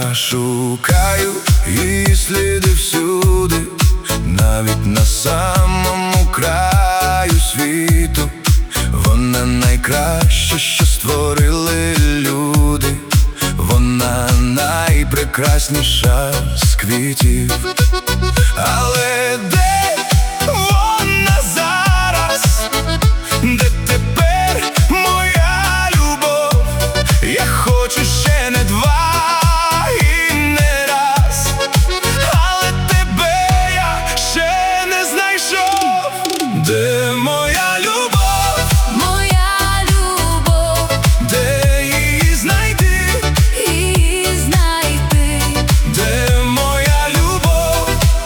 Я шукаю її сліди всюди, навіть на самому краю світу. Вона найкраще, що створили люди, вона найпрекрасніша з квітів. Але де вона зараз? Де тепер моя любов? Я хочу ще не два і не раз, але тебе я ще не знайшов. Де моя любов? Моя любов, Де її знайти? її знайти. Де моя любов?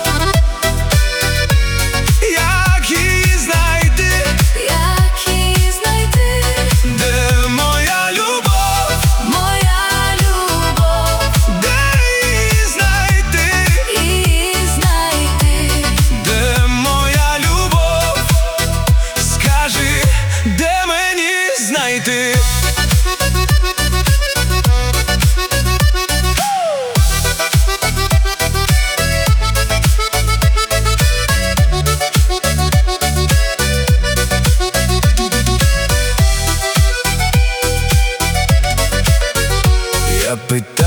Як її знайти? Як її знайти? Де моя любов? Моя любов, Де її знайти? її знайти. Де моя любов? Скажи, де мені знайти? Я питаю